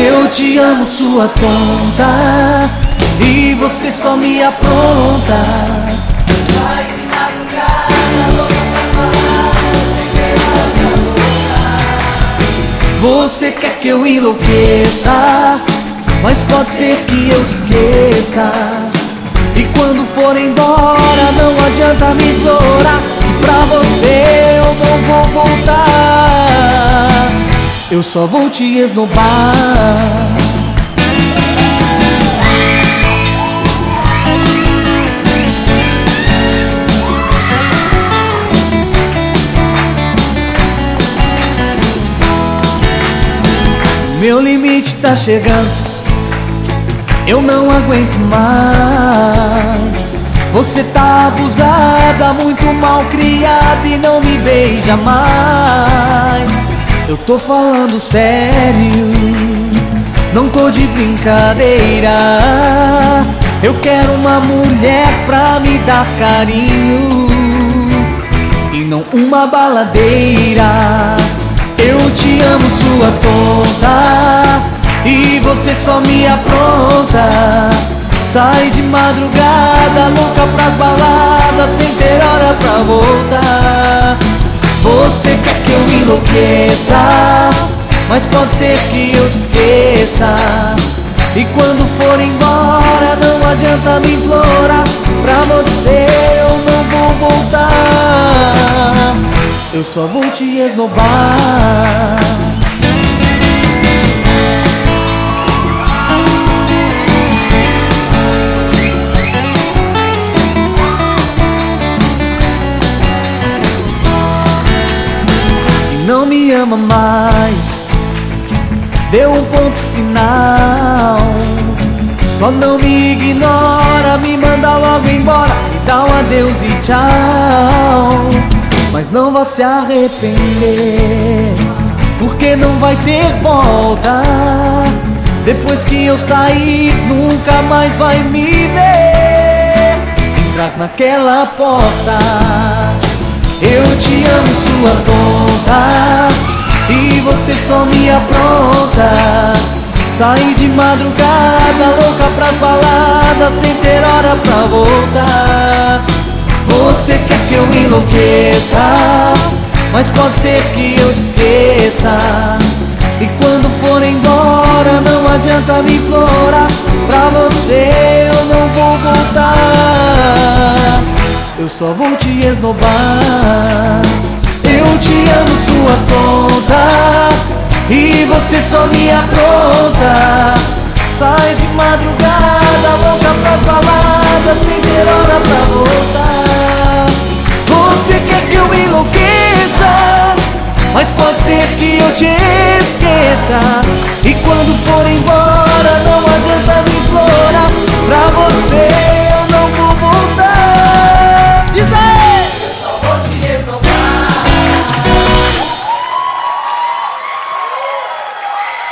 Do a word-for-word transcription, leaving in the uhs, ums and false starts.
Eu te amo, sua tonta, e você só me apronta. Vai de madrugada, louca pra falar, sem ter hora pra voltar. Você quer que eu enlouqueça, mas pode ser que eu esqueça. E quando for embora não adianta me implorar, que pra você eu não vou voltar. Eu só vou te esnobar. Meu limite tá chegando, eu não aguento mais. Você tá abusada, muito mal criada e não me beija mais. Eu tô falando sério, não tô de brincadeira. Eu quero uma mulher pra me dar carinho e não uma baladeira. Eu te amo, sua tonta, e você só me apronta. Sai de madrugada, louca pras baladas, sem ter hora pra voltar. Você quer que eu enlouqueça, mas pode ser que eu esqueça. E quando for embora não adianta me implorar, pra você eu não vou voltar. Eu só vou te esnobar. Se não me ama mais, dê um ponto final. Só não me ignora, me manda logo embora, me dá um adeus e tchau. Mas não vai se arrepender, porque não vai ter volta. Depois que eu sair, nunca mais vai me ver entrar naquela porta. Eu te amo, sua tonta, e você só me apronta. Saí de madrugada, louca pra balada, sem ter hora pra voltar. Você quer que eu enlouqueça, mas pode ser que eu esqueça. E quando for embora não adianta me implorar, pra você eu não vou voltar. Eu só vou te esnobar. Eu te amo, sua tonta, e você só me apronta. Sai de madrugada, louca pras baladas, sem ter hora pra voltar. Você quer que eu enlouqueça, mas pode ser que eu te esqueça. E quando for embora